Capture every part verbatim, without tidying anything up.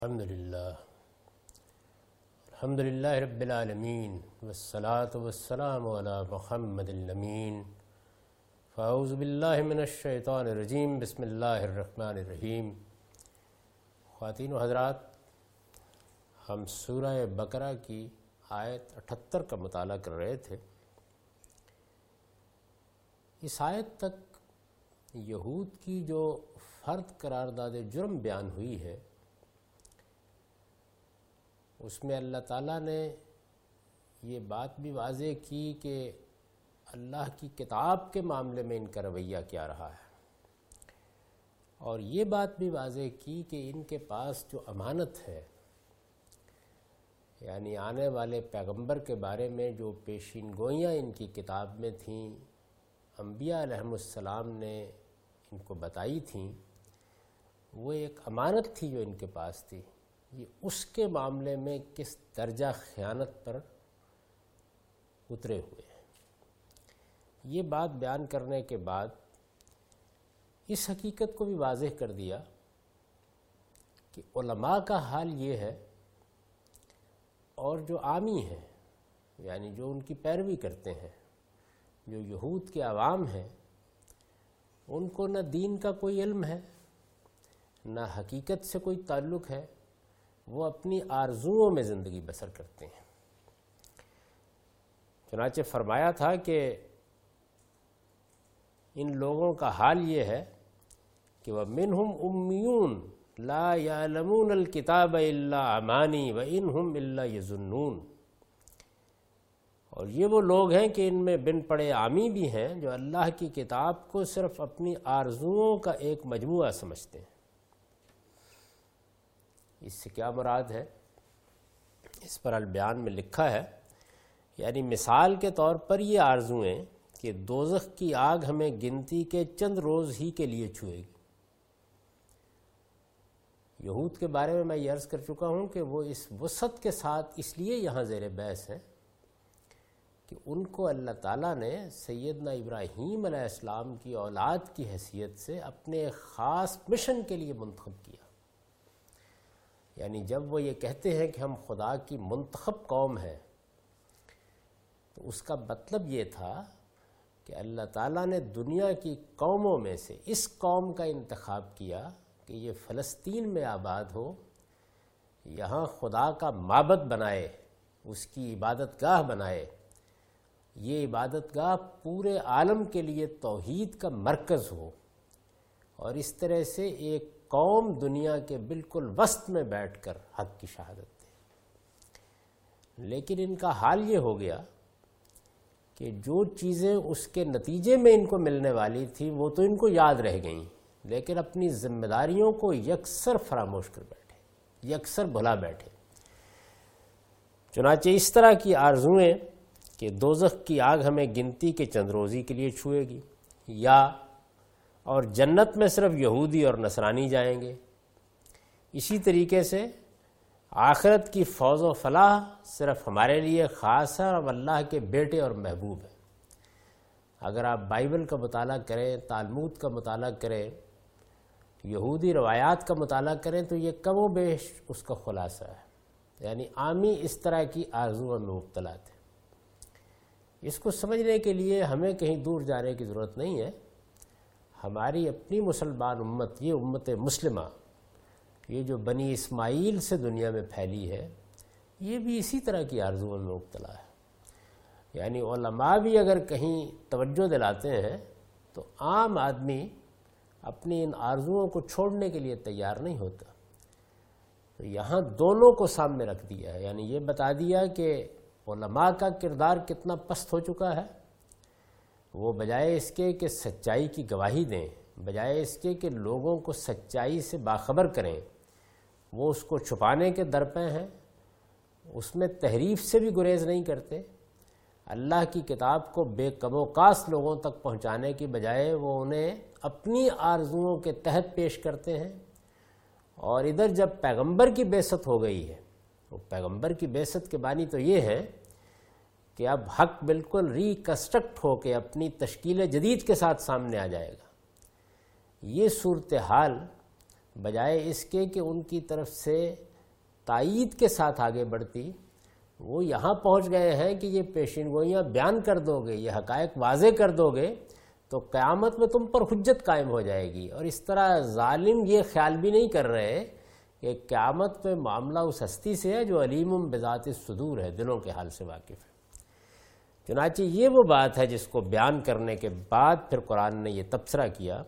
الحمدللہ الحمدللہ رب العالمین والصلاة والسلام علی محمد الامین فاعوذ باللہ من الشیطان الرجیم بسم اللہ الرحمن الرحیم۔ خواتین و حضرات، ہم سورہ بقرہ کی آیت اٹھتر کا مطالعہ کر رہے تھے۔ اس آیت تک یہود کی جو فرد قرارداد جرم بیان ہوئی ہے، اس میں اللہ تعالیٰ نے یہ بات بھی واضح کی کہ اللہ کی کتاب کے معاملے میں ان کا رویہ کیا رہا ہے، اور یہ بات بھی واضح کی کہ ان کے پاس جو امانت ہے، یعنی آنے والے پیغمبر کے بارے میں جو پیشین گوئیاں ان کی کتاب میں تھیں، انبیاء علیہم السلام نے ان کو بتائی تھیں، وہ ایک امانت تھی جو ان کے پاس تھی۔ یہ اس کے معاملے میں کس درجہ خیانت پر اترے ہوئے ہیں، یہ بات بیان کرنے کے بعد اس حقیقت کو بھی واضح کر دیا کہ علماء کا حال یہ ہے، اور جو عامی ہیں، یعنی جو ان کی پیروی کرتے ہیں، جو یہود کے عوام ہیں، ان کو نہ دین کا کوئی علم ہے، نہ حقیقت سے کوئی تعلق ہے، وہ اپنی آرزوؤں میں زندگی بسر کرتے ہیں۔ چنانچہ فرمایا تھا کہ ان لوگوں کا حال یہ ہے کہ وَمِنْهُمْ أُمِّيُّونَ لَا يَعْلَمُونَ الْكِتَابَ إِلَّا أَمَانِي وَإِنْهُمْ إِلَّا يَظُنُّونَ، اور یہ وہ لوگ ہیں کہ ان میں بن پڑے عامی بھی ہیں جو اللہ کی کتاب کو صرف اپنی آرزوؤں کا ایک مجموعہ سمجھتے ہیں۔ اس سے کیا مراد ہے؟ اس پر البیان میں لکھا ہے، یعنی مثال کے طور پر یہ آرزوئیں کہ دوزخ کی آگ ہمیں گنتی کے چند روز ہی کے لیے چھوئے گی۔ یہود کے بارے میں میں یہ عرض کر چکا ہوں کہ وہ اس وسعت کے ساتھ اس لیے یہاں زیر بحث ہیں کہ ان کو اللہ تعالیٰ نے سیدنا ابراہیم علیہ السلام کی اولاد کی حیثیت سے اپنے خاص مشن کے لیے منتخب کیا۔ یعنی جب وہ یہ کہتے ہیں کہ ہم خدا کی منتخب قوم ہیں، تو اس کا مطلب یہ تھا کہ اللہ تعالیٰ نے دنیا کی قوموں میں سے اس قوم کا انتخاب کیا کہ یہ فلسطین میں آباد ہو، یہاں خدا کا معبد بنائے، اس کی عبادت گاہ بنائے۔ یہ عبادت گاہ پورے عالم کے لیے توحید کا مرکز ہو، اور اس طرح سے ایک قوم دنیا کے بالکل وسط میں بیٹھ کر حق کی شہادت دے۔ لیکن ان کا حال یہ ہو گیا کہ جو چیزیں اس کے نتیجے میں ان کو ملنے والی تھی وہ تو ان کو یاد رہ گئیں، لیکن اپنی ذمہ داریوں کو یکسر فراموش کر بیٹھے، یکسر بھلا بیٹھے۔ چنانچہ اس طرح کی آرزوئیں کہ دوزخ کی آگ ہمیں گنتی کے چند روزی کے لیے چھوئے گی، یا اور جنت میں صرف یہودی اور نصرانی جائیں گے، اسی طریقے سے آخرت کی فوز و فلاح صرف ہمارے لیے خاص ہے اور اللہ کے بیٹے اور محبوب ہیں۔ اگر آپ بائبل کا مطالعہ کریں، تالمود کا مطالعہ کریں، یہودی روایات کا مطالعہ کریں، تو یہ کم و بیش اس کا خلاصہ ہے۔ یعنی عامی اس طرح کی آرزوؤں میں مبتلا تھے۔ اس کو سمجھنے کے لیے ہمیں کہیں دور جانے کی ضرورت نہیں ہے۔ ہماری اپنی مسلمان امت، یہ امت مسلمہ، یہ جو بنی اسماعیل سے دنیا میں پھیلی ہے، یہ بھی اسی طرح کی آرزوؤں میں مبتلا ہے۔ یعنی علماء بھی اگر کہیں توجہ دلاتے ہیں تو عام آدمی اپنی ان آرزوؤں کو چھوڑنے کے لیے تیار نہیں ہوتا۔ تو یہاں دونوں کو سامنے رکھ دیا ہے، یعنی یہ بتا دیا کہ علماء کا کردار کتنا پست ہو چکا ہے۔ وہ بجائے اس کے کہ سچائی کی گواہی دیں، بجائے اس کے کہ لوگوں کو سچائی سے باخبر کریں، وہ اس کو چھپانے کے درپے ہیں، اس میں تحریف سے بھی گریز نہیں کرتے۔ اللہ کی کتاب کو بے کم و کاس لوگوں تک پہنچانے کی بجائے وہ انہیں اپنی آرزوؤں کے تحت پیش کرتے ہیں۔ اور ادھر جب پیغمبر کی بعثت ہو گئی ہے، وہ پیغمبر کی بعثت کے بانی تو یہ ہے کہ اب حق بالکل ریکنسٹرکٹ ہو کے اپنی تشکیل جدید کے ساتھ سامنے آ جائے گا۔ یہ صورتحال بجائے اس کے کہ ان کی طرف سے تائید کے ساتھ آگے بڑھتی، وہ یہاں پہنچ گئے ہیں کہ یہ پیشین گوئیاں بیان کر دو گے، یہ حقائق واضح کر دو گے تو قیامت میں تم پر حجت قائم ہو جائے گی۔ اور اس طرح ظالم یہ خیال بھی نہیں کر رہے کہ قیامت میں معاملہ اس ہستی سے ہے جو علیم بذات الصدور ہے، دلوں کے حال سے واقف ہے۔ چنانچہ یہ وہ بات ہے جس کو بیان کرنے کے بعد پھر قرآن نے یہ تبصرہ کیا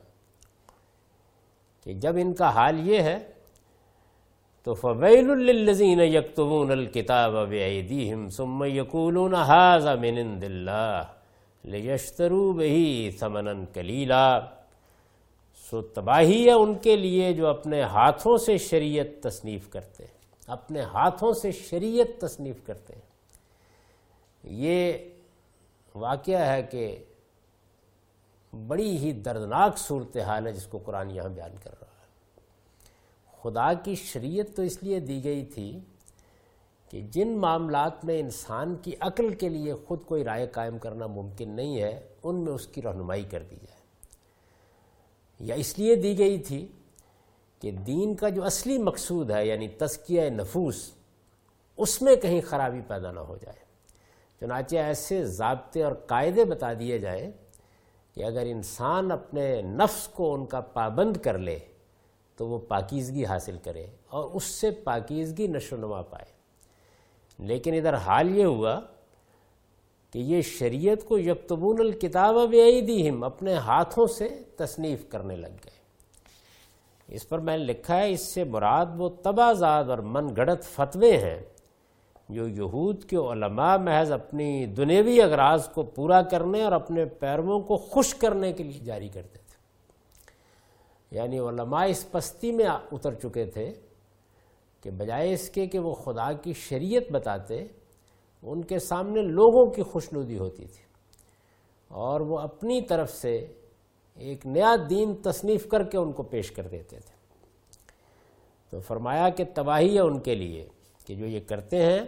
کہ جب ان کا حال یہ ہے تو فَوَيْلٌ لِّلَّذِينَ يَكْتُبُونَ الْكِتَابَ بِأَيْدِيهِمْ ثُمَّ يَقُولُونَ هَٰذَا مِنْ عِندِ اللَّهِ لِيَشْتَرُوا بِهِ ثَمَنًا قَلِيلًا۔ سو تباہی ہے ان کے لیے جو اپنے ہاتھوں سے شریعت تصنیف کرتے ہیں، اپنے ہاتھوں سے شریعت تصنیف کرتے ہیں۔ یہ واقعہ ہے کہ بڑی ہی دردناک صورتحال ہے جس کو قرآن یہاں بیان کر رہا ہے۔ خدا کی شریعت تو اس لیے دی گئی تھی کہ جن معاملات میں انسان کی عقل کے لیے خود کوئی رائے قائم کرنا ممکن نہیں ہے، ان میں اس کی رہنمائی کر دی جائے، یا اس لیے دی گئی تھی کہ دین کا جو اصلی مقصود ہے یعنی تزکیہ نفوس، اس میں کہیں خرابی پیدا نہ ہو جائے۔ چنانچہ ایسے ضابطے اور قاعدے بتا دیے جائیں کہ اگر انسان اپنے نفس کو ان کا پابند کر لے تو وہ پاکیزگی حاصل کرے اور اس سے پاکیزگی نشو و نما پائے۔ لیکن ادھر حال یہ ہوا کہ یہ شریعت کو یکتبون الکتاب بایدیہم اپنے ہاتھوں سے تصنیف کرنے لگ گئے۔ اس پر میں نے لکھا ہے اس سے مراد وہ تبعزاد اور من گھڑت فتوے ہیں جو یہود کے علماء محض اپنی دنیوی اغراض کو پورا کرنے اور اپنے پیرووں کو خوش کرنے کے لیے جاری کرتے تھے۔ یعنی علماء اس پستی میں اتر چکے تھے کہ بجائے اس کے کہ وہ خدا کی شریعت بتاتے، ان کے سامنے لوگوں کی خوشنودی ہوتی تھی اور وہ اپنی طرف سے ایک نیا دین تصنیف کر کے ان کو پیش کر دیتے تھے۔ تو فرمایا کہ تباہی ہے ان کے لیے کہ جو یہ کرتے ہیں،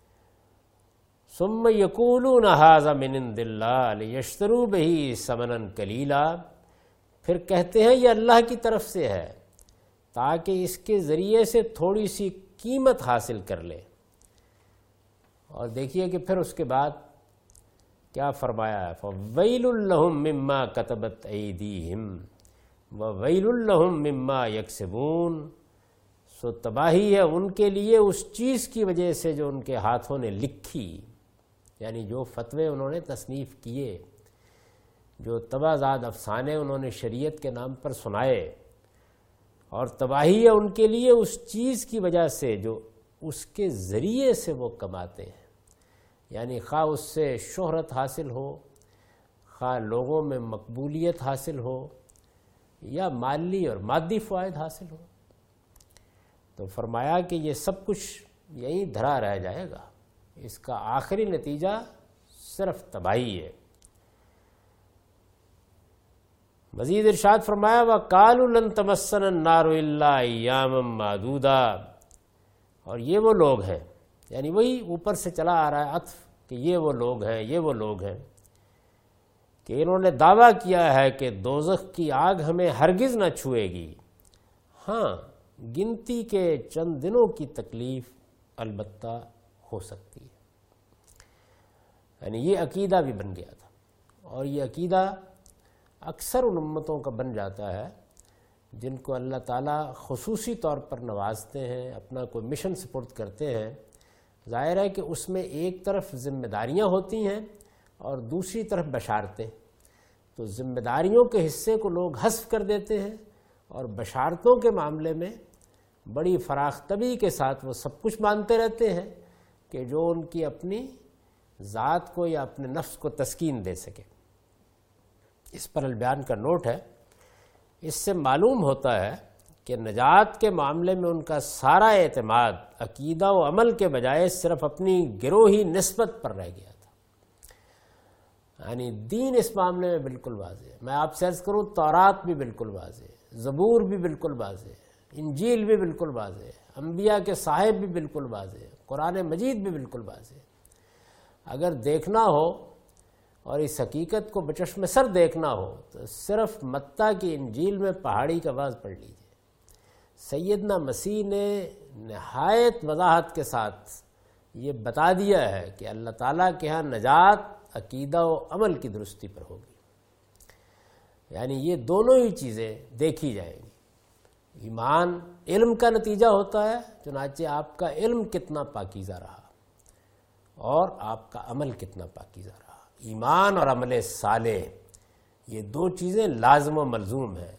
ثم یقولون ھذا من عند اللہ لیشتروا بہ ثمنا قلیلا، پھر کہتے ہیں یہ اللہ کی طرف سے ہے تاکہ اس کے ذریعے سے تھوڑی سی قیمت حاصل کر لے۔ اور دیکھیے کہ پھر اس کے بعد کیا فرمایا ہے، فَوَيْلٌ لَّهُم مِّمَّا كَتَبَتْ أَيْدِيهِمْ وَوَيْلٌ لَّهُم مِّمَّا يَكْسِبُونَ۔ سو تباہی ہے ان کے لیے اس چیز کی وجہ سے جو ان کے ہاتھوں نے لکھی، یعنی جو فتوے انہوں نے تصنیف کیے، جو تبعزاد افسانے انہوں نے شریعت کے نام پر سنائے، اور تباہی ہے ان کے لیے اس چیز کی وجہ سے جو اس کے ذریعے سے وہ کماتے ہیں، یعنی خواہ اس سے شہرت حاصل ہو، خواہ لوگوں میں مقبولیت حاصل ہو، یا مالی اور مادی فوائد حاصل ہو۔ تو فرمایا کہ یہ سب کچھ یہیں دھرا رہ جائے گا، اس کا آخری نتیجہ صرف تباہی ہے۔ مزید ارشاد فرمایا وَقَالُوا لَن تَمَسَّنَا النَّارُ إِلَّا أَيَّامًا مَّعْدُودًا، اور یہ وہ لوگ ہیں، یعنی وہی اوپر سے چلا آ رہا ہے عطف کہ یہ وہ لوگ ہیں، یہ وہ لوگ ہیں کہ انہوں نے دعویٰ کیا ہے کہ دوزخ کی آگ ہمیں ہرگز نہ چھوئے گی، ہاں گنتی کے چند دنوں کی تکلیف البتہ ہو سکتی ہے۔ یعنی یہ عقیدہ بھی بن گیا تھا، اور یہ عقیدہ اکثر ان امتوں کا بن جاتا ہے جن کو اللہ تعالیٰ خصوصی طور پر نوازتے ہیں، اپنا کوئی مشن سپرد کرتے ہیں۔ ظاہر ہے کہ اس میں ایک طرف ذمہ داریاں ہوتی ہیں اور دوسری طرف بشارتیں، تو ذمہ داریوں کے حصے کو لوگ حذف کر دیتے ہیں اور بشارتوں کے معاملے میں بڑی فراخ طبعی کے ساتھ وہ سب کچھ مانتے رہتے ہیں کہ جو ان کی اپنی ذات کو یا اپنے نفس کو تسکین دے سکے۔ اس پر البیان کا نوٹ ہے، اس سے معلوم ہوتا ہے کہ نجات کے معاملے میں ان کا سارا اعتماد عقیدہ و عمل کے بجائے صرف اپنی گروہی نسبت پر رہ گیا تھا۔ یعنی دین اس معاملے میں بالکل واضح ہے۔ میں آپ سے عرض کروں تورات بھی بالکل واضح ہے، زبور بھی بالکل واضح ہے، انجیل بھی بالکل واضح ہے، انبیاء کے صاحب بھی بالکل واضح ہے، قرآن مجید بھی بالکل واضح ہے۔ اگر دیکھنا ہو اور اس حقیقت کو بچشم سر دیکھنا ہو تو صرف متی کی انجیل میں پہاڑی کا واز پڑھ لیجیے۔ سیدنا مسیح نے نہایت وضاحت کے ساتھ یہ بتا دیا ہے کہ اللہ تعالیٰ کے ہاں نجات عقیدہ و عمل کی درستی پر ہوگی، یعنی یہ دونوں ہی چیزیں دیکھی جائیں گی۔ ایمان علم کا نتیجہ ہوتا ہے، چنانچہ آپ کا علم کتنا پاکیزہ رہا اور آپ کا عمل کتنا پاکیزہ رہا۔ ایمان اور عمل صالح یہ دو چیزیں لازم و ملزوم ہیں۔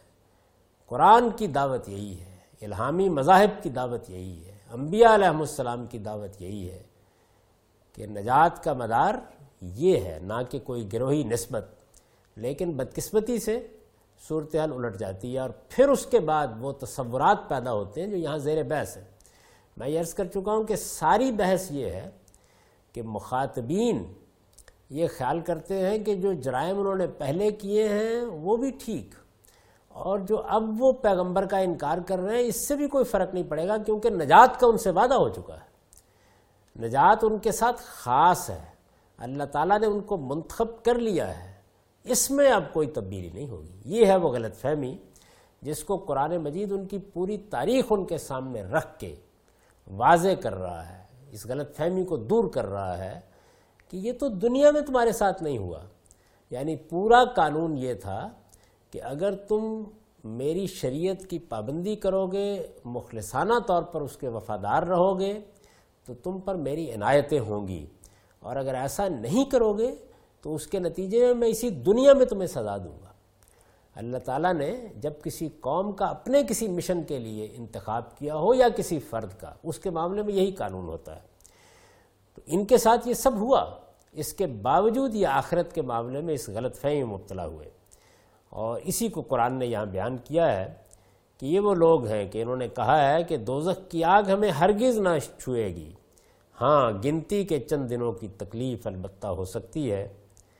قرآن کی دعوت یہی ہے، الہامی مذاہب کی دعوت یہی ہے، انبیاء علیہم السلام کی دعوت یہی ہے کہ نجات کا مدار یہ ہے، نہ کہ کوئی گروہی نسبت۔ لیکن بدقسمتی سے صورتحال الٹ جاتی ہے اور پھر اس کے بعد وہ تصورات پیدا ہوتے ہیں جو یہاں زیر بحث ہیں۔ میں یہ عرض کر چکا ہوں کہ ساری بحث یہ ہے کہ مخاطبین یہ خیال کرتے ہیں کہ جو جرائم انہوں نے پہلے کیے ہیں وہ بھی ٹھیک، اور جو اب وہ پیغمبر کا انکار کر رہے ہیں اس سے بھی کوئی فرق نہیں پڑے گا، کیونکہ نجات کا ان سے وعدہ ہو چکا ہے، نجات ان کے ساتھ خاص ہے، اللہ تعالیٰ نے ان کو منتخب کر لیا ہے، اس میں اب کوئی تبدیلی نہیں ہوگی۔ یہ ہے وہ غلط فہمی جس کو قرآن مجید ان کی پوری تاریخ ان کے سامنے رکھ کے واضح کر رہا ہے، اس غلط فہمی کو دور کر رہا ہے کہ یہ تو دنیا میں تمہارے ساتھ نہیں ہوا۔ یعنی پورا قانون یہ تھا کہ اگر تم میری شریعت کی پابندی کرو گے، مخلصانہ طور پر اس کے وفادار رہو گے، تو تم پر میری عنایتیں ہوں گی، اور اگر ایسا نہیں کرو گے تو اس کے نتیجے میں میں اسی دنیا میں تمہیں سزا دوں گا۔ اللہ تعالیٰ نے جب کسی قوم کا اپنے کسی مشن کے لیے انتخاب کیا ہو یا کسی فرد کا، اس کے معاملے میں یہی قانون ہوتا ہے۔ تو ان کے ساتھ یہ سب ہوا، اس کے باوجود یہ آخرت کے معاملے میں اس غلط فہمی میں مبتلا ہوئے، اور اسی کو قرآن نے یہاں بیان کیا ہے کہ یہ وہ لوگ ہیں کہ انہوں نے کہا ہے کہ دوزخ کی آگ ہمیں ہرگز نہ چھوئے گی، ہاں گنتی کے چند دنوں کی تکلیف البتہ ہو سکتی ہے۔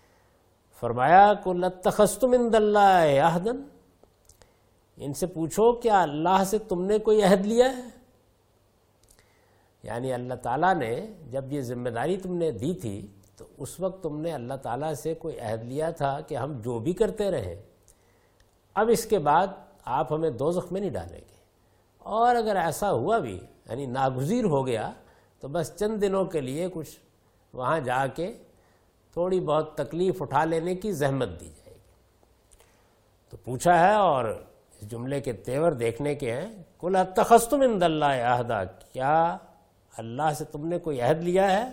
فرمایا قُلْ اتَّخَذْتُمْ عِندَ اللَّهِ عَهْدًا، ان سے پوچھو کیا اللہ سے تم نے کوئی عہد لیا ہے؟ یعنی اللہ تعالیٰ نے جب یہ ذمہ داری تم نے دی تھی تو اس وقت تم نے اللہ تعالیٰ سے کوئی عہد لیا تھا کہ ہم جو بھی کرتے رہیں، اب اس کے بعد آپ ہمیں دوزخ میں نہیں ڈالیں گے، اور اگر ایسا ہوا بھی یعنی ناگزیر ہو گیا تو بس چند دنوں کے لیے کچھ وہاں جا کے تھوڑی بہت تکلیف اٹھا لینے کی زحمت دی جائے گی۔ تو پوچھا ہے، اور اس جملے کے تیور دیکھنے کے ہیں، قُلْ اتَّخَذْتُمْ عِندَ اللَّهِ عَهْدًا، کیا اللہ سے تم نے کوئی عہد لیا ہے؟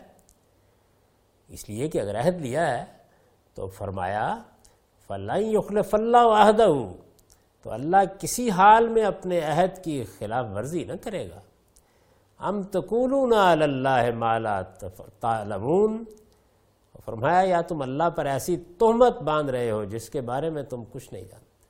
اس لیے کہ اگر عہد لیا ہے تو فرمایا فَلَن يُخْلِفَ اللَّهُ عَهْدَهُ، تو اللہ کسی حال میں اپنے عہد کی خلاف ورزی نہ کرے گا۔ أَمْ تَقُولُونَ عَلَى اللَّهِ مَا لَا تَعْلَمُونَ، فرمایا یا تم اللہ پر ایسی تہمت باندھ رہے ہو جس کے بارے میں تم کچھ نہیں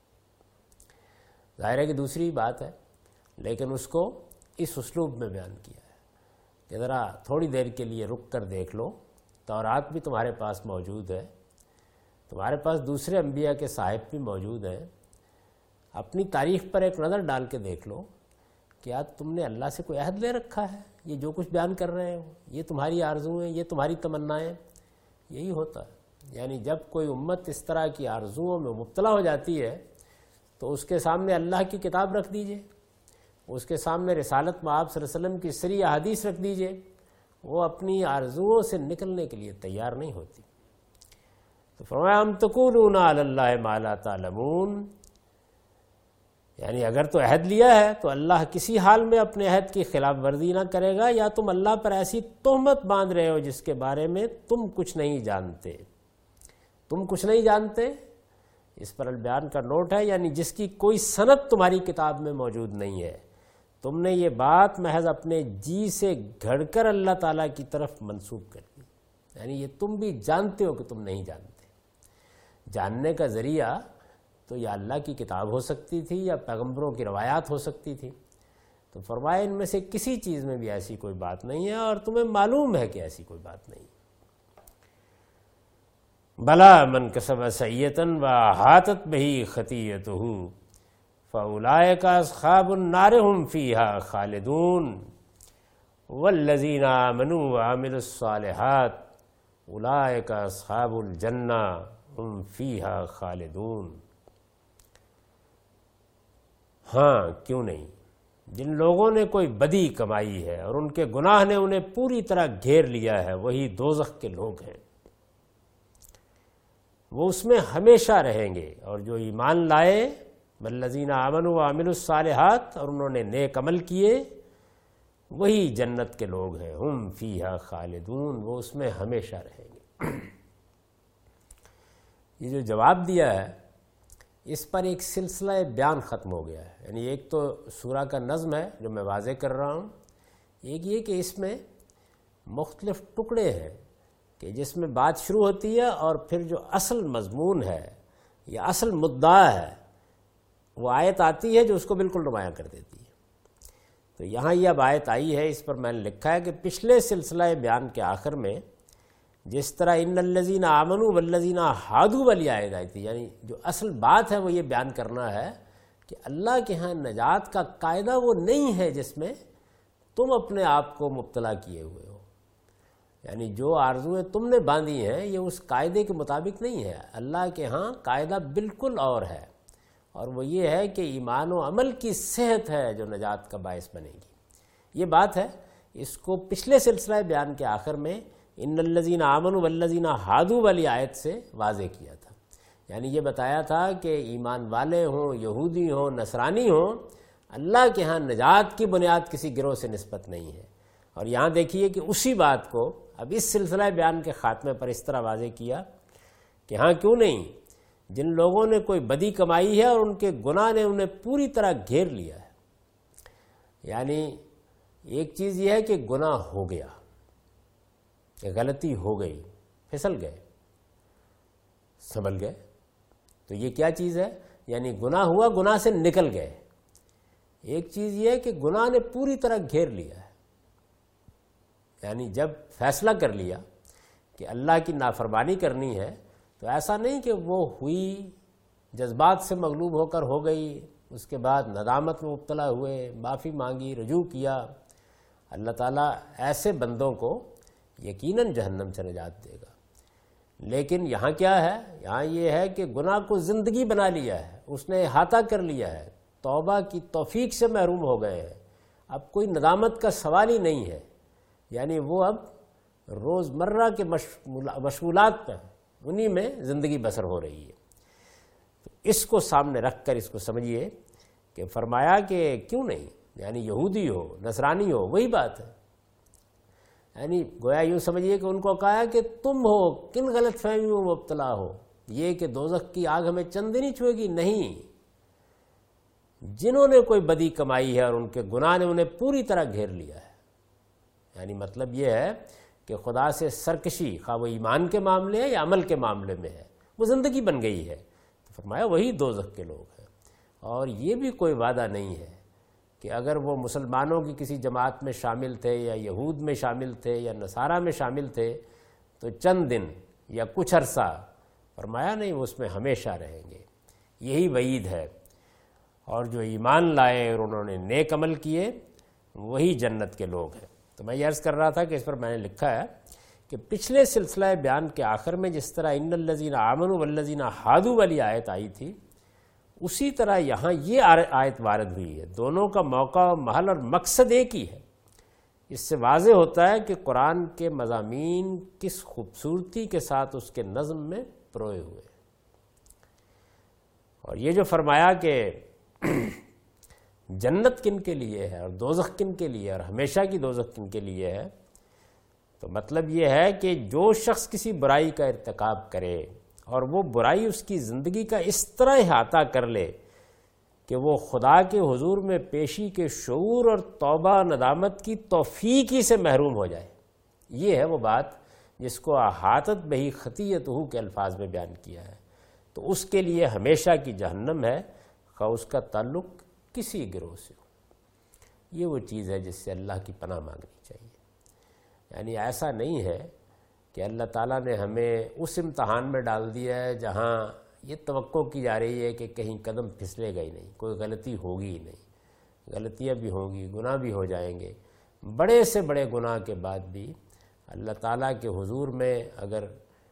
جانتے۔ ظاہر ہے کہ دوسری بات ہے، لیکن اس کو اس اسلوب میں بیان کیا ہے کہ ذرا تھوڑی دیر کے لیے رک کر دیکھ لو، تورات بھی تمہارے پاس موجود ہے، تمہارے پاس دوسرے انبیاء کے صاحب بھی موجود ہیں، اپنی تاریخ پر ایک نظر ڈال کے دیکھ لو، کیا تم نے اللہ سے کوئی عہد لے رکھا ہے؟ یہ جو کچھ بیان کر رہے ہو یہ تمہاری آرزویں، یہ تمہاری تمنائیں، یہی ہوتا ہے۔ یعنی جب کوئی امت اس طرح کی آرزوؤں میں مبتلا ہو جاتی ہے تو اس کے سامنے اللہ کی کتاب رکھ دیجئے، اس کے سامنے رسالت مآب صلی اللہ علیہ وسلم کی صریح احادیث رکھ دیجئے، وہ اپنی آرزوؤں سے نکلنے کے لیے تیار نہیں ہوتی۔ تو فرمایا ام تقولون علی اللہ ما لا تعلمون، یعنی اگر تو عہد لیا ہے تو اللہ کسی حال میں اپنے عہد کی خلاف ورزی نہ کرے گا، یا تم اللہ پر ایسی تہمت باندھ رہے ہو جس کے بارے میں تم کچھ نہیں جانتے۔ تم کچھ نہیں جانتے، اس پر البیان کا نوٹ ہے، یعنی جس کی کوئی سند تمہاری کتاب میں موجود نہیں ہے، تم نے یہ بات محض اپنے جی سے گھڑ کر اللہ تعالیٰ کی طرف منسوب کر دی، یعنی یہ تم بھی جانتے ہو کہ تم نہیں جانتے۔ جاننے کا ذریعہ تو یا اللہ کی کتاب ہو سکتی تھی یا پیغمبروں کی روایات ہو سکتی تھی، تو فرمایا ان میں سے کسی چیز میں بھی ایسی کوئی بات نہیں ہے، اور تمہیں معلوم ہے کہ ایسی کوئی بات نہیں۔ بلا من کسب سیئۃ وأحاطت بہ خطیئتہ فأولئک اصحاب النار هم فیہا خالدون والذین آمنوا وعملوا الصالحات اولئک اصحاب الجنہ هم فیہا خالدون۔ ہاں کیوں نہیں، جن لوگوں نے کوئی بدی کمائی ہے اور ان کے گناہ نے انہیں پوری طرح گھیر لیا ہے وہی دوزخ کے لوگ ہیں، وہ اس میں ہمیشہ رہیں گے۔ اور جو ایمان لائے والذین آمنوا وعملوا الصالحات، اور انہوں نے نیک عمل کیے، وہی جنت کے لوگ ہیں، ہم فیہا خالدون، وہ اس میں ہمیشہ رہیں گے۔ یہ جو جواب دیا ہے اس پر ایک سلسلہ بیان ختم ہو گیا ہے، یعنی ایک تو سورہ کا نظم ہے جو میں واضح کر رہا ہوں، ایک یہ کہ اس میں مختلف ٹکڑے ہیں کہ جس میں بات شروع ہوتی ہے اور پھر جو اصل مضمون ہے یا اصل مدعا ہے وہ آیت آتی ہے جو اس کو بالکل نمایاں کر دیتی ہے۔ تو یہاں یہ اب آیت آئی ہے، اس پر میں نے لکھا ہے کہ پچھلے سلسلہ بیان کے آخر میں جس طرح ان الذین آمنوا والذین ہادوا والی آیت آئی تھی، یعنی جو اصل بات ہے وہ یہ بیان کرنا ہے کہ اللہ کے ہاں نجات کا قاعدہ وہ نہیں ہے جس میں تم اپنے آپ کو مبتلا کیے ہوئے ہو، یعنی جو آرزویں تم نے باندھی ہیں یہ اس قاعدے کے مطابق نہیں ہے۔ اللہ کے ہاں قاعدہ بالکل اور ہے، اور وہ یہ ہے کہ ایمان و عمل کی صحت ہے جو نجات کا باعث بنے گی۔ یہ بات ہے، اس کو پچھلے سلسلہ بیان کے آخر میں ان الذین آمنوا والذین ہادوا والی آیت سے واضح کیا تھا، یعنی یہ بتایا تھا کہ ایمان والے ہوں، یہودی ہوں، نصرانی ہوں، اللہ کے ہاں نجات کی بنیاد کسی گروہ سے نسبت نہیں ہے۔ اور یہاں دیکھیے کہ اسی بات کو اب اس سلسلہ بیان کے خاتمے پر اس طرح واضح کیا کہ ہاں کیوں نہیں، جن لوگوں نے کوئی بدی کمائی ہے اور ان کے گناہ نے انہیں پوری طرح گھیر لیا ہے، یعنی ایک چیز یہ ہے کہ گناہ ہو گیا، کہ غلطی ہو گئی، پھسل گئے، سنبھل گئے، تو یہ کیا چیز ہے؟ یعنی گناہ ہوا، گناہ سے نکل گئے۔ ایک چیز یہ ہے کہ گناہ نے پوری طرح گھیر لیا ہے، یعنی جب فیصلہ کر لیا کہ اللہ کی نافرمانی کرنی ہے تو ایسا نہیں کہ وہ ہوئی، جذبات سے مغلوب ہو کر ہو گئی، اس کے بعد ندامت میں مبتلا ہوئے، معافی مانگی، رجوع کیا۔ اللہ تعالیٰ ایسے بندوں کو یقیناً جہنم سے نجات دے گا، لیکن یہاں کیا ہے؟ یہاں یہ ہے کہ گناہ کو زندگی بنا لیا ہے، اس نے احاطہ کر لیا ہے، توبہ کی توفیق سے محروم ہو گئے ہیں، اب کوئی ندامت کا سوال ہی نہیں ہے، یعنی وہ اب روزمرہ کے مشغولات پہ انہی میں زندگی بسر ہو رہی ہے۔ تو اس کو سامنے رکھ کر اس کو سمجھیے کہ فرمایا کہ کیوں نہیں، یعنی یہودی ہو، نصرانی ہو، وہی بات ہے، یعنی گویا یوں سمجھیے کہ ان کو کہا کہ تم ہو کن غلط فہمیوں میں مبتلا ہو، یہ کہ دوزخ کی آگ ہمیں چند دن ہی چھوئے گی، نہیں، جنہوں نے کوئی بدی کمائی ہے اور ان کے گناہ نے انہیں پوری طرح گھیر لیا ہے۔ یعنی مطلب یہ ہے کہ خدا سے سرکشی، خواہ وہ ایمان کے معاملے ہے یا عمل کے معاملے میں ہے، وہ زندگی بن گئی ہے، تو فرمایا وہی دوزخ کے لوگ ہیں۔ اور یہ بھی کوئی وعدہ نہیں ہے کہ اگر وہ مسلمانوں کی کسی جماعت میں شامل تھے یا یہود میں شامل تھے یا نصارہ میں شامل تھے تو چند دن یا کچھ عرصہ، فرمایا نہیں، وہ اس میں ہمیشہ رہیں گے، یہی وعید ہے۔ اور جو ایمان لائے اور انہوں نے نیک عمل کیے وہی جنت کے لوگ ہیں۔ تو میں یہ عرض کر رہا تھا کہ اس پر میں نے لکھا ہے کہ پچھلے سلسلہ بیان کے آخر میں جس طرح ان الذین آمنوا والذین ہادوا والی آیت آئی تھی، اسی طرح یہاں یہ آیت وارد ہوئی ہے، دونوں کا موقع، محل اور مقصد ایک ہی ہے۔ اس سے واضح ہوتا ہے کہ قرآن کے مضامین کس خوبصورتی کے ساتھ اس کے نظم میں پروئے ہوئے۔ اور یہ جو فرمایا کہ جنت کن کے لیے ہے اور دوزخ کن کے لیے اور ہمیشہ کی دوزخ کن کے لیے ہے، تو مطلب یہ ہے کہ جو شخص کسی برائی کا ارتکاب کرے اور وہ برائی اس کی زندگی کا اس طرح احاطہ کر لے کہ وہ خدا کے حضور میں پیشی کے شعور اور توبہ ندامت کی توفیق ہی سے محروم ہو جائے، یہ ہے وہ بات جس کو احاطت بہی خطیئتہ کے الفاظ میں بیان کیا ہے، تو اس کے لیے ہمیشہ کی جہنم ہے، خواہ اس کا تعلق کسی گروہ سے ہو۔ یہ وہ چیز ہے جس سے اللہ کی پناہ مانگنی چاہیے۔ یعنی ایسا نہیں ہے کہ اللہ تعالیٰ نے ہمیں اس امتحان میں ڈال دیا ہے جہاں یہ توقع کی جا رہی ہے کہ کہیں قدم پھسلے گا ہی نہیں، کوئی غلطی ہوگی ہی نہیں، غلطیاں بھی ہوں گی، گناہ بھی ہو جائیں گے، بڑے سے بڑے گناہ کے بعد بھی اللہ تعالیٰ کے حضور میں اگر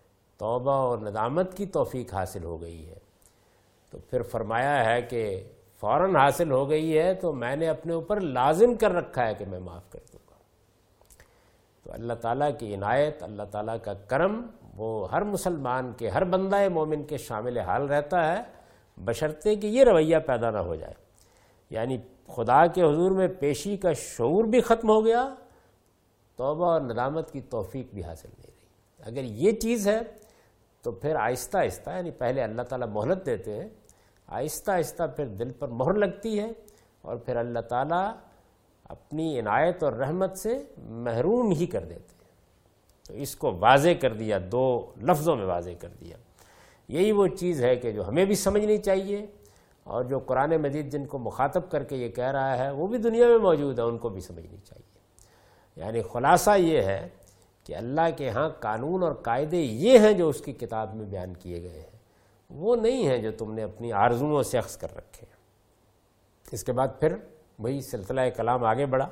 توبہ اور ندامت کی توفیق حاصل ہو گئی ہے تو پھر فرمایا ہے کہ فوراً حاصل ہو گئی ہے تو میں نے اپنے اوپر لازم کر رکھا ہے کہ میں معاف کر دوں گا۔ تو اللہ تعالیٰ کی عنایت، اللہ تعالیٰ کا کرم وہ ہر مسلمان کے، ہر بندہ مومن کے شامل حال رہتا ہے، بشرطے کہ یہ رویہ پیدا نہ ہو جائے، یعنی خدا کے حضور میں پیشی کا شعور بھی ختم ہو گیا، توبہ اور ندامت کی توفیق بھی حاصل نہیں رہی۔ اگر یہ چیز ہے تو پھر آہستہ آہستہ، یعنی پہلے اللہ تعالیٰ مہلت دیتے ہیں، آہستہ آہستہ پھر دل پر مہر لگتی ہے، اور پھر اللہ تعالیٰ اپنی عنایت اور رحمت سے محروم ہی کر دیتے ہیں۔ تو اس کو واضح کر دیا، دو لفظوں میں واضح کر دیا۔ یہی وہ چیز ہے کہ جو ہمیں بھی سمجھنی چاہیے، اور جو قرآن مجید جن کو مخاطب کر کے یہ کہہ رہا ہے وہ بھی دنیا میں موجود ہے، ان کو بھی سمجھنی چاہیے۔ یعنی خلاصہ یہ ہے کہ اللہ کے ہاں قانون اور قاعدے یہ ہیں جو اس کی کتاب میں بیان کیے گئے ہیں، وہ نہیں ہیں جو تم نے اپنی آرزوؤں سے اخذ کر رکھے ہیں۔ اس کے بعد پھر وہی سلسلہ کلام آگے بڑھا،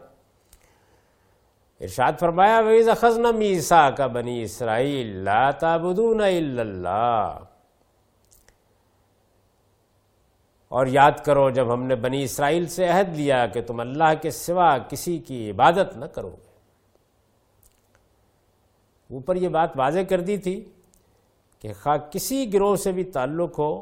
ارشاد فرمایا وَإِذْ أَخَذْنَا مِيثَاقَ بَنِي إِسْرَائِيلَ لَا تَعْبُدُونَ إِلَّا اللَّهَ، اور یاد کرو جب ہم نے بنی اسرائیل سے عہد لیا کہ تم اللہ کے سوا کسی کی عبادت نہ کرو گے۔ اوپر یہ بات واضح کر دی تھی کہ خواہ کسی گروہ سے بھی تعلق ہو،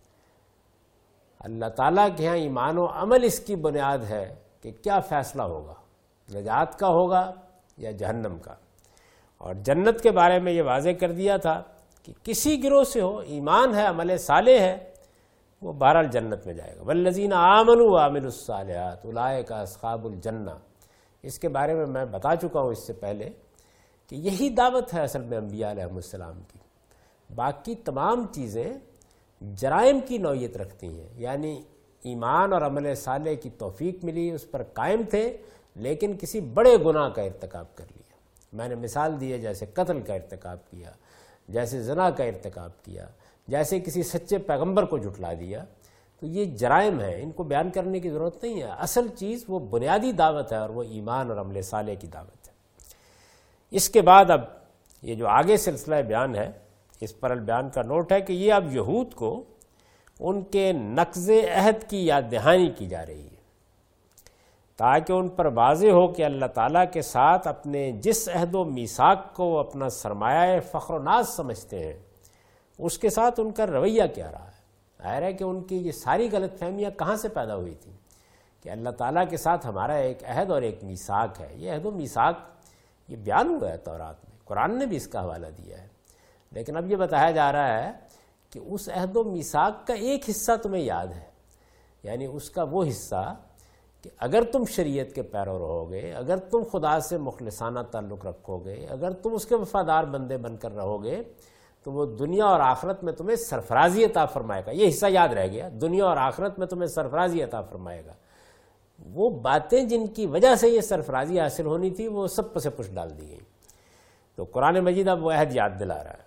اللہ تعالیٰ کے ہاں ایمان و عمل اس کی بنیاد ہے کہ کیا فیصلہ ہوگا، نجات کا ہوگا یا جہنم کا۔ اور جنت کے بارے میں یہ واضح کر دیا تھا کہ کسی گروہ سے ہو، ایمان ہے، عمل صالح ہے، وہ بہرحال جنت میں جائے گا۔ والذین آمنوا وعملوا الصالحات اولئک اصحاب الجنہ، اس کے بارے میں میں بتا چکا ہوں اس سے پہلے کہ یہی دعوت ہے اصل میں انبیاء علیہ السلام کی۔ باقی تمام چیزیں جرائم کی نوعیت رکھتی ہیں، یعنی ایمان اور عمل صالح کی توفیق ملی، اس پر قائم تھے، لیکن کسی بڑے گناہ کا ارتکاب کر لیا۔ میں نے مثال دی ہے، جیسے قتل کا ارتکاب کیا، جیسے زنا کا ارتکاب کیا، جیسے کسی سچے پیغمبر کو جھٹلا دیا، تو یہ جرائم ہیں، ان کو بیان کرنے کی ضرورت نہیں ہے۔ اصل چیز وہ بنیادی دعوت ہے، اور وہ ایمان اور عمل صالح کی دعوت ہے۔ اس کے بعد اب یہ جو آگے سلسلہ بیان ہے، اس پر البیان کا نوٹ ہے کہ یہ اب یہود کو ان کے نقض عہد کی یاد دہانی کی جا رہی ہے، تاکہ ان پر واضح ہو کہ اللہ تعالیٰ کے ساتھ اپنے جس عہد و میثاق کو وہ اپنا سرمایہ فخر و ناز سمجھتے ہیں، اس کے ساتھ ان کا رویہ کیا رہا ہے۔ ظاہر ہے کہ ان کی یہ ساری غلط فہمیاں کہاں سے پیدا ہوئی تھیں کہ اللہ تعالیٰ کے ساتھ ہمارا ایک عہد اور ایک میثاق ہے۔ یہ عہد و میثاق یہ بیان ہوا ہے تورات میں، قرآن نے بھی اس کا حوالہ دیا ہے، لیکن اب یہ بتایا جا رہا ہے کہ اس عہد و میثاق کا ایک حصہ تمہیں یاد ہے، یعنی اس کا وہ حصہ کہ اگر تم شریعت کے پیرو رہو گے، اگر تم خدا سے مخلصانہ تعلق رکھو گے، اگر تم اس کے وفادار بندے بن کر رہو گے، تو وہ دنیا اور آخرت میں تمہیں سرفرازی عطا فرمائے گا۔ یہ حصہ یاد رہ گیا، دنیا اور آخرت میں تمہیں سرفرازی عطا فرمائے گا۔ وہ باتیں جن کی وجہ سے یہ سرفرازی حاصل ہونی تھی، وہ سب پس پش ڈال دی گئی۔ تو قرآن مجید اب وہ عہد یاد دلا رہا ہے،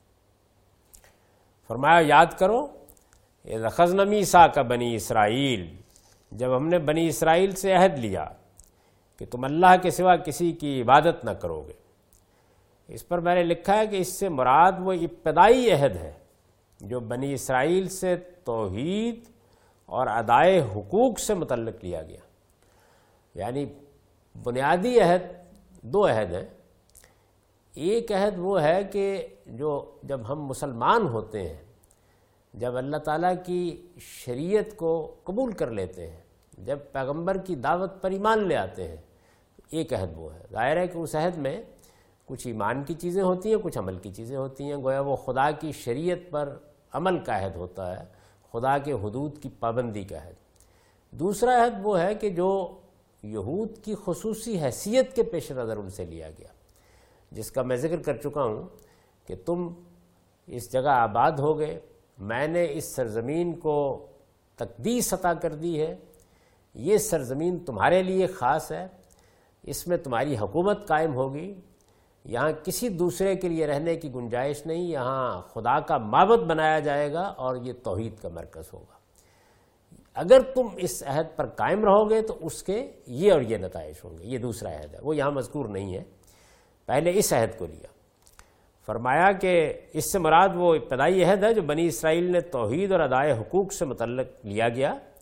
فرمایا یاد کرو اذ اخذنا میثاق بنی اسرائیل، جب ہم نے بنی اسرائیل سے عہد لیا کہ تم اللہ کے سوا کسی کی عبادت نہ کرو گے۔ اس پر میں نے لکھا ہے کہ اس سے مراد وہ ابتدائی عہد ہے جو بنی اسرائیل سے توحید اور ادائے حقوق سے متعلق لیا گیا۔ یعنی بنیادی عہد دو عہد ہیں۔ ایک عہد وہ ہے کہ جو جب ہم مسلمان ہوتے ہیں، جب اللہ تعالیٰ کی شریعت کو قبول کر لیتے ہیں، جب پیغمبر کی دعوت پر ایمان لے آتے ہیں، ایک عہد وہ ہے۔ ظاہر ہے کہ اس عہد میں کچھ ایمان کی چیزیں ہوتی ہیں، کچھ عمل کی چیزیں ہوتی ہیں، گویا وہ خدا کی شریعت پر عمل کا عہد ہوتا ہے، خدا کے حدود کی پابندی کا عہد۔ دوسرا عہد وہ ہے کہ جو یہود کی خصوصی حیثیت کے پیش نظر ان سے لیا گیا، جس کا میں ذکر کر چکا ہوں کہ تم اس جگہ آباد ہو گئے، میں نے اس سرزمین کو تقدیس عطا کر دی ہے، یہ سرزمین تمہارے لیے خاص ہے، اس میں تمہاری حکومت قائم ہوگی، یہاں کسی دوسرے کے لیے رہنے کی گنجائش نہیں، یہاں خدا کا معبد بنایا جائے گا اور یہ توحید کا مرکز ہوگا۔ اگر تم اس عہد پر قائم رہو گے تو اس کے یہ اور یہ نتائج ہوں گے۔ یہ دوسرا عہد ہے، وہ یہاں مذکور نہیں ہے، پہلے اس عہد کو لیا۔ فرمایا کہ اس سے مراد وہ ابتدائی عہد ہے جو بنی اسرائیل نے توحید اور ادائے حقوق سے متعلق لیا گیا۔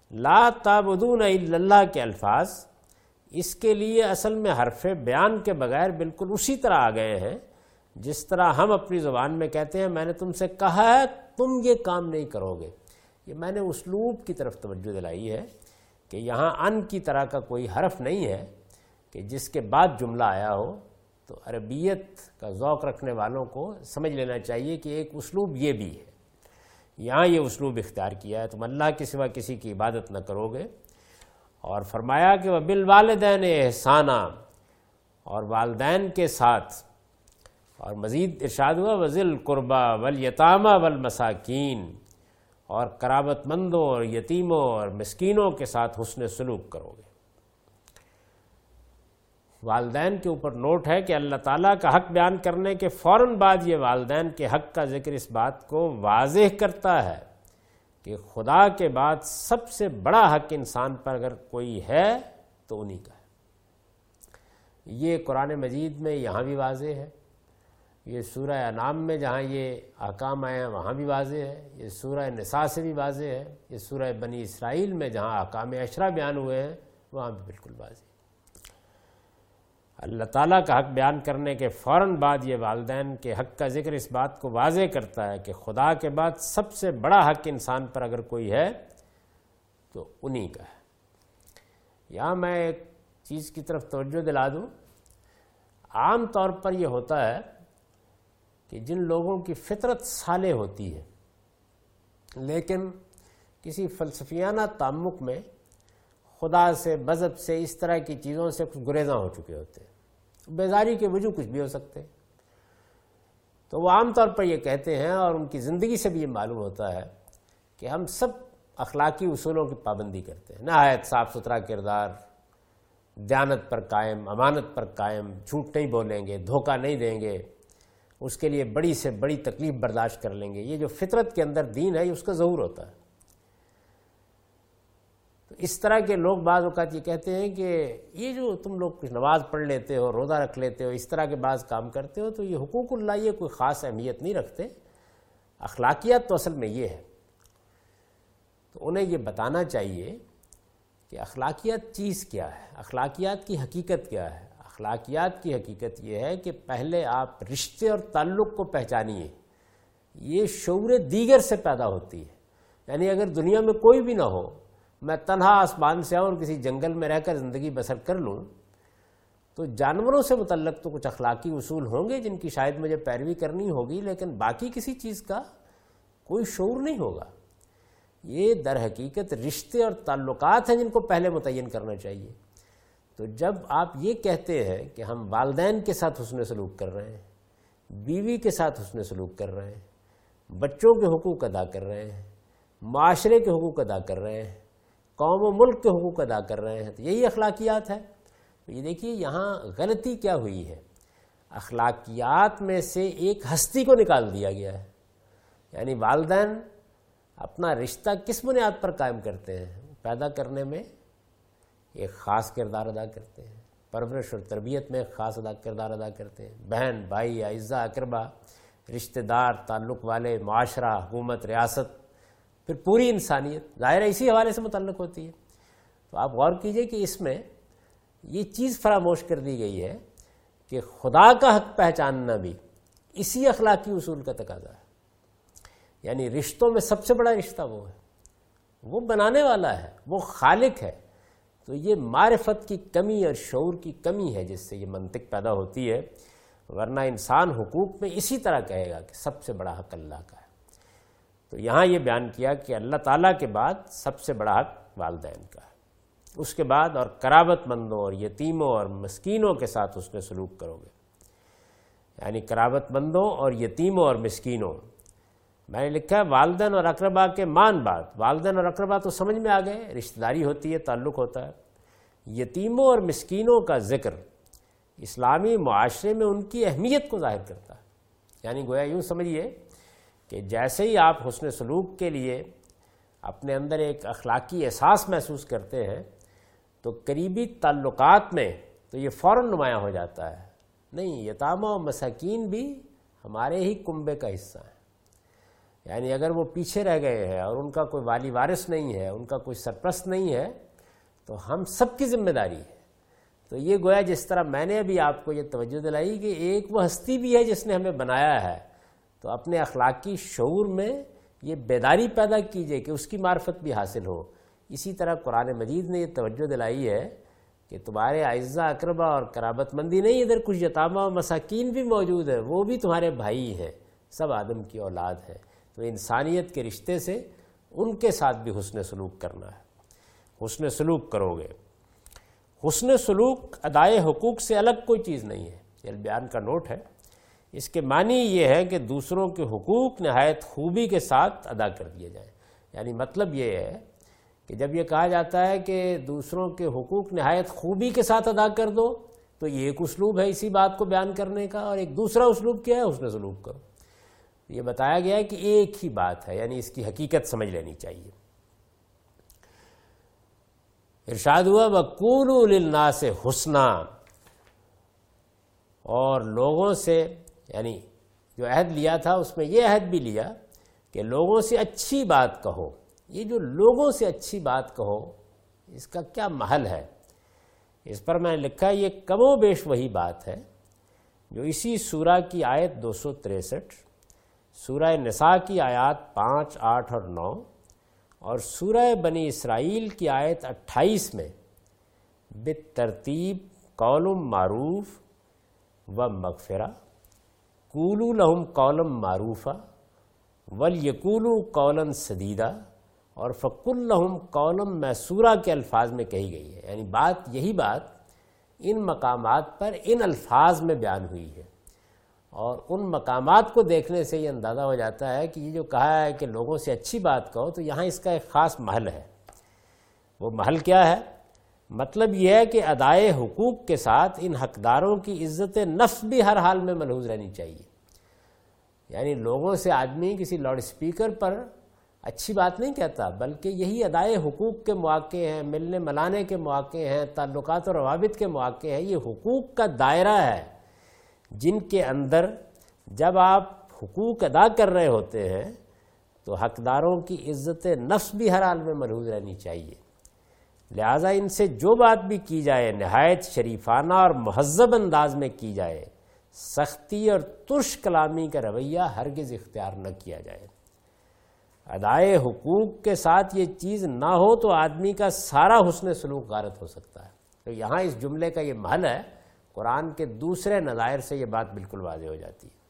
لا تعبدون الا اللہ کے الفاظ اس کے لیے اصل میں حرف بیان کے بغیر بالکل اسی طرح آ گئے ہیں جس طرح ہم اپنی زبان میں کہتے ہیں میں نے تم سے کہا ہے تم یہ کام نہیں کرو گے. یہ میں نے اسلوب کی طرف توجہ دلائی ہے کہ یہاں ان کی طرح کا کوئی حرف نہیں ہے کہ جس کے بعد جملہ آیا ہو. تو عربیت کا ذوق رکھنے والوں کو سمجھ لینا چاہیے کہ ایک اسلوب یہ بھی ہے. یہاں یہ اسلوب اختیار کیا ہے تم اللہ کے سوا کسی کی عبادت نہ کرو گے. اور فرمایا کہ وَبِالْوَالِدَيْنِ احسانًا اور والدین کے ساتھ. اور مزید ارشاد ہوا وَذِي الْقُرْبَى وَالْيَتَامَى وَالْمَسَاكِينِ اور قرابت مندوں اور یتیموں اور مسکینوں کے ساتھ حسن سلوک کرو گے. والدین کے اوپر نوٹ ہے کہ اللہ تعالیٰ کا حق بیان کرنے کے فوراً بعد یہ والدین کے حق کا ذکر اس بات کو واضح کرتا ہے کہ خدا کے بعد سب سے بڑا حق انسان پر اگر کوئی ہے تو انہی کا ہے. یہ قرآن مجید میں یہاں بھی واضح ہے, یہ سورہ انعام میں جہاں یہ احکام آئے ہیں وہاں بھی واضح ہے, یہ سورہ نساء سے بھی واضح ہے, یہ سورہ بنی اسرائیل میں جہاں احکام عشرہ بیان ہوئے ہیں وہاں بھی بالکل واضح ہے. اللہ تعالیٰ کا حق بیان کرنے کے فوراً بعد یہ والدین کے حق کا ذکر اس بات کو واضح کرتا ہے کہ خدا کے بعد سب سے بڑا حق انسان پر اگر کوئی ہے تو انہی کا ہے. یہاں میں ایک چیز کی طرف توجہ دلا دوں. عام طور پر یہ ہوتا ہے کہ جن لوگوں کی فطرت صالح ہوتی ہے لیکن کسی فلسفیانہ تعمق میں خدا سے مذہب سے اس طرح کی چیزوں سے کچھ گریزاں ہو چکے ہوتے ہیں, بیزاری کے وجہ کچھ بھی ہو سکتے, تو وہ عام طور پر یہ کہتے ہیں اور ان کی زندگی سے بھی یہ معلوم ہوتا ہے کہ ہم سب اخلاقی اصولوں کی پابندی کرتے ہیں, نہایت صاف ستھرا کردار, دیانت پر قائم, امانت پر قائم, جھوٹ نہیں بولیں گے, دھوکہ نہیں دیں گے, اس کے لیے بڑی سے بڑی تکلیف برداشت کر لیں گے. یہ جو فطرت کے اندر دین ہے یہ اس کا ظہور ہوتا ہے. تو اس طرح کے لوگ بعض اوقات یہ کہتے ہیں کہ یہ جو تم لوگ کچھ نماز پڑھ لیتے ہو, روزہ رکھ لیتے ہو, اس طرح کے بعض کام کرتے ہو تو یہ حقوق اللہ یہ کوئی خاص اہمیت نہیں رکھتے, اخلاقیات تو اصل میں یہ ہے. تو انہیں یہ بتانا چاہیے کہ اخلاقیات چیز کیا ہے, اخلاقیات کی حقیقت کیا ہے. اخلاقیات کی حقیقت یہ ہے کہ پہلے آپ رشتے اور تعلق کو پہچانیے. یہ شعور دیگر سے پیدا ہوتی ہے. یعنی اگر دنیا میں کوئی بھی نہ ہو, میں تنہا آسمان سے آؤں اور کسی جنگل میں رہ کر زندگی بسر کر لوں, تو جانوروں سے متعلق تو کچھ اخلاقی اصول ہوں گے جن کی شاید مجھے پیروی کرنی ہوگی, لیکن باقی کسی چیز کا کوئی شعور نہیں ہوگا. یہ در حقیقت رشتے اور تعلقات ہیں جن کو پہلے متعین کرنا چاہیے. تو جب آپ یہ کہتے ہیں کہ ہم والدین کے ساتھ حسن سلوک کر رہے ہیں, بیوی کے ساتھ حسن سلوک کر رہے ہیں, بچوں کے حقوق ادا کر رہے ہیں, معاشرے کے حقوق ادا کر رہے ہیں, قوم و ملک کے حقوق ادا کر رہے ہیں, تو یہی اخلاقیات ہے. تو یہ دیکھیے یہاں غلطی کیا ہوئی ہے, اخلاقیات میں سے ایک ہستی کو نکال دیا گیا ہے. یعنی والدین اپنا رشتہ کس بنیاد پر قائم کرتے ہیں, پیدا کرنے میں ایک خاص کردار ادا کرتے ہیں, پرورش اور تربیت میں ایک خاص ادا کردار ادا کرتے ہیں, بہن بھائی اعزا اقربا, رشتہ دار, تعلق والے, معاشرہ, حکومت, ریاست, پھر پوری انسانیت ظاہر اسی حوالے سے متعلق ہوتی ہے. تو آپ غور کیجئے کہ اس میں یہ چیز فراموش کر دی گئی ہے کہ خدا کا حق پہچاننا بھی اسی اخلاقی اصول کا تقاضا ہے. یعنی رشتوں میں سب سے بڑا رشتہ وہ ہے, وہ بنانے والا ہے, وہ خالق ہے. تو یہ معرفت کی کمی اور شعور کی کمی ہے جس سے یہ منطق پیدا ہوتی ہے, ورنہ انسان حقوق میں اسی طرح کہے گا کہ سب سے بڑا حق اللہ کا ہے. تو یہاں یہ بیان کیا کہ اللہ تعالیٰ کے بعد سب سے بڑا حق والدین کا ہے. اس کے بعد اور قرابت مندوں اور یتیموں اور مسکینوں کے ساتھ اس نے سلوک کرو گے. یعنی قرابت مندوں اور یتیموں اور مسکینوں, میں نے لکھا ہے والدین اور اقربا کے مان بات. والدین اور اقربا تو سمجھ میں آ گئے, رشتہ داری ہوتی ہے, تعلق ہوتا ہے. یتیموں اور مسکینوں کا ذکر اسلامی معاشرے میں ان کی اہمیت کو ظاہر کرتا ہے. یعنی گویا یوں سمجھیے کہ جیسے ہی آپ حسن سلوک کے لیے اپنے اندر ایک اخلاقی احساس محسوس کرتے ہیں تو قریبی تعلقات میں تو یہ فوراً نمایاں ہو جاتا ہے, نہیں یتامہ و مساکین بھی ہمارے ہی کنبے کا حصہ ہیں. یعنی اگر وہ پیچھے رہ گئے ہیں اور ان کا کوئی والی وارث نہیں ہے، ان کا کوئی سرپرست نہیں ہے، تو ہم سب کی ذمہ داری ہے۔ تو یہ گویا جس طرح میں نے ابھی آپ کو یہ توجہ دلائی کہ ایک وہ ہستی بھی ہے جس نے ہمیں بنایا ہے، تو اپنے اخلاقی شعور میں یہ بیداری پیدا کیجئے کہ اس کی معرفت بھی حاصل ہو۔ اسی طرح قرآن مجید نے یہ توجہ دلائی ہے کہ تمہارے اعزاء اقربا اور قرابت مندی نہیں، ادھر کچھ یتامہ و مساکین بھی موجود ہیں، وہ بھی تمہارے بھائی ہیں، سب آدم کی اولاد ہیں۔ تو انسانیت کے رشتے سے ان کے ساتھ بھی حسن سلوک کرنا ہے، حسن سلوک کرو گے۔ حسن سلوک ادائے حقوق سے الگ کوئی چیز نہیں ہے، یہ بیان کا نوٹ ہے۔ اس کے معنی یہ ہے کہ دوسروں کے حقوق نہایت خوبی کے ساتھ ادا کر دیے جائیں۔ یعنی مطلب یہ ہے کہ جب یہ کہا جاتا ہے کہ دوسروں کے حقوق نہایت خوبی کے ساتھ ادا کر دو، تو یہ ایک اسلوب ہے اسی بات کو بیان کرنے کا، اور ایک دوسرا اسلوب کیا ہے؟ حسن سلوک کرو۔ یہ بتایا گیا ہے کہ ایک ہی بات ہے، یعنی اس کی حقیقت سمجھ لینی چاہیے۔ ارشاد ہوا وَقُولُوا لِلنَّاسِ حُسْنًا، اور لوگوں سے، یعنی جو عہد لیا تھا اس میں یہ عہد بھی لیا کہ لوگوں سے اچھی بات کہو۔ یہ جو لوگوں سے اچھی بات کہو، اس کا کیا محل ہے؟ اس پر میں نے لکھا یہ کم و بیش وہی بات ہے جو اسی سورہ کی آیت دو سو تریسٹھ، سورہ نساء کی آیات پانچ، آٹھ اور نو، اور سورہ بنی اسرائیل کی آیت اٹھائیس میں بالترتیب قول معروف و مغفرہ، قولوا لہم قولا معروفا ولیقولوا قولا سدیدا، اور فقل لہم قولا میسورا کے الفاظ میں کہی گئی ہے۔ یعنی بات یہی بات ان مقامات پر ان الفاظ میں بیان ہوئی ہے، اور ان مقامات کو دیکھنے سے یہ اندازہ ہو جاتا ہے کہ یہ جو کہا ہے کہ لوگوں سے اچھی بات کہو، تو یہاں اس کا ایک خاص محل ہے۔ وہ محل کیا ہے؟ مطلب یہ ہے کہ ادائے حقوق کے ساتھ ان حقداروں کی عزت نفس بھی ہر حال میں ملحوظ رہنی چاہیے۔ یعنی لوگوں سے آدمی کسی لاؤڈ اسپیکر پر اچھی بات نہیں کہتا، بلکہ یہی ادائے حقوق کے مواقع ہیں، ملنے ملانے کے مواقع ہیں، تعلقات و روابط کے مواقع ہیں۔ یہ حقوق کا دائرہ ہے جن کے اندر جب آپ حقوق ادا کر رہے ہوتے ہیں تو حقداروں کی عزت نفس بھی ہر حال میں ملحوظ رہنی چاہیے۔ لہٰذا ان سے جو بات بھی کی جائے نہایت شریفانہ اور مہذب انداز میں کی جائے، سختی اور ترش کلامی کا رویہ ہرگز اختیار نہ کیا جائے۔ ادائے حقوق کے ساتھ یہ چیز نہ ہو تو آدمی کا سارا حسن سلوک غارت ہو سکتا ہے۔ تو یہاں اس جملے کا یہ محل ہے، قرآن کے دوسرے نظائر سے یہ بات بالکل واضح ہو جاتی ہے۔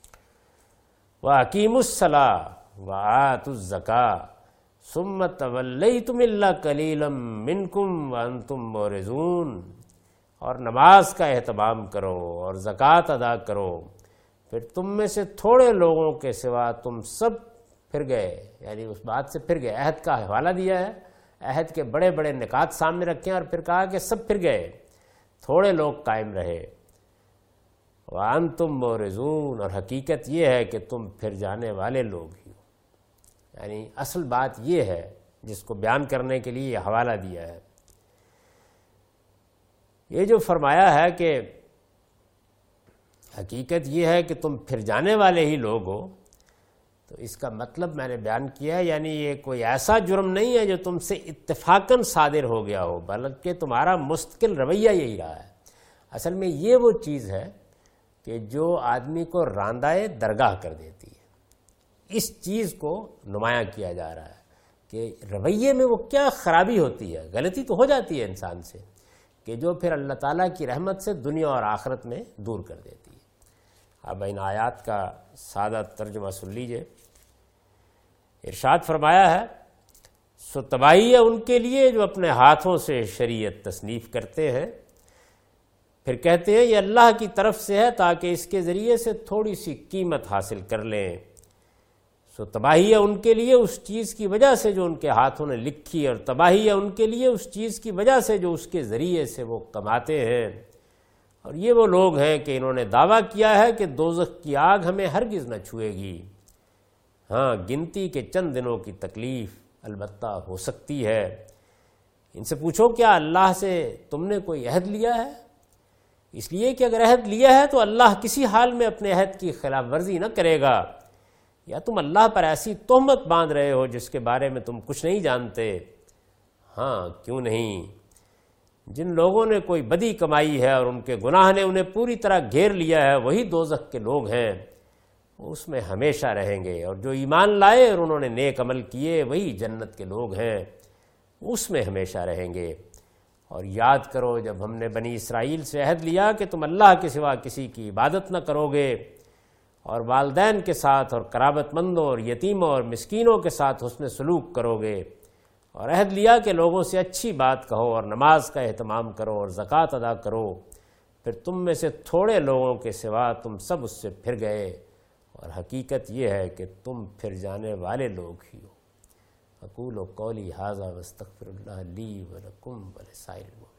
وَأَقِیمُوا الصَّلَاةَ وَآتُوا الزَّکَاةَ ثُمَّ تَوَلَّیْتُمْ إِلَّا قَلِیلًا مِّنکُمْ وَأَنتُم مُعْرِضُونَ، اور نماز کا اہتمام کرو اور زکوٰۃ ادا کرو، پھر تم میں سے تھوڑے لوگوں کے سوا تم سب پھر گئے۔ یعنی اس بات سے پھر گئے، عہد کا حوالہ دیا ہے، عہد کے بڑے بڑے نکات سامنے رکھے اور پھر کہا کہ سب پھر گئے، تھوڑے لوگ قائم رہے۔ وَأَنْتُمْ مُعْرِضُونَ، اور حقیقت یہ ہے کہ تم پھر جانے والے لوگ ہی ہو۔ یعنی اصل بات یہ ہے جس کو بیان کرنے کے لیے یہ حوالہ دیا ہے۔ یہ جو فرمایا ہے کہ حقیقت یہ ہے کہ تم پھر جانے والے ہی لوگ ہو، تو اس کا مطلب میں نے بیان کیا ہے، یعنی یہ کوئی ایسا جرم نہیں ہے جو تم سے اتفاقاً صادر ہو گیا ہو، بلکہ تمہارا مستقل رویہ یہی رہا ہے۔ اصل میں یہ وہ چیز ہے کہ جو آدمی کو راندائے درگاہ کر دیتی ہے۔ اس چیز کو نمایاں کیا جا رہا ہے کہ رویے میں وہ کیا خرابی ہوتی ہے، غلطی تو ہو جاتی ہے انسان سے، کہ جو پھر اللہ تعالیٰ کی رحمت سے دنیا اور آخرت میں دور کر دیتی ہے۔ اب ان آیات کا سادہ ترجمہ سن لیجئے۔ ارشاد فرمایا ہے، سو تباہی ہے ان کے لیے جو اپنے ہاتھوں سے شریعت تصنیف کرتے ہیں، پھر کہتے ہیں یہ اللہ کی طرف سے ہے تاکہ اس کے ذریعے سے تھوڑی سی قیمت حاصل کر لیں۔ سو تباہی ہے ان کے لیے اس چیز کی وجہ سے جو ان کے ہاتھوں نے لکھی، اور تباہی ہے ان کے لیے اس چیز کی وجہ سے جو اس کے ذریعے سے وہ کماتے ہیں۔ اور یہ وہ لوگ ہیں کہ انہوں نے دعویٰ کیا ہے کہ دوزخ کی آگ ہمیں ہرگز نہ چھوئے گی۔ ہاں، گنتی کے چند دنوں کی تکلیف البتہ ہو سکتی ہے۔ ان سے پوچھو کیا اللہ سے تم نے کوئی عہد لیا ہے؟ اس لیے کہ اگر عہد لیا ہے تو اللہ کسی حال میں اپنے عہد کی خلاف ورزی نہ کرے گا۔ یا تم اللہ پر ایسی تہمت باندھ رہے ہو جس کے بارے میں تم کچھ نہیں جانتے؟ ہاں کیوں نہیں، جن لوگوں نے کوئی بدی کمائی ہے اور ان کے گناہ نے انہیں پوری طرح گھیر لیا ہے وہی دوزخ کے لوگ ہیں، وہ اس میں ہمیشہ رہیں گے، اور جو ایمان لائے اور انہوں نے نیک عمل کیے وہی جنت کے لوگ ہیں، اس میں ہمیشہ رہیں گے۔ اور یاد کرو جب ہم نے بنی اسرائیل سے عہد لیا کہ تم اللہ کے سوا کسی کی عبادت نہ کرو گے، اور والدین کے ساتھ اور قرابت مندوں اور یتیموں اور مسکینوں کے ساتھ حسن سلوک کرو گے، اور عہد لیا کہ لوگوں سے اچھی بات کہو اور نماز کا اہتمام کرو اور زکوٰۃ ادا کرو، پھر تم میں سے تھوڑے لوگوں کے سوا تم سب اس سے پھر گئے، اور حقیقت یہ ہے کہ تم پھر جانے والے لوگ ہی ہو۔ اقول قولی ھذا واستغفر اللہ لی ولکم ولسائر المؤمنین۔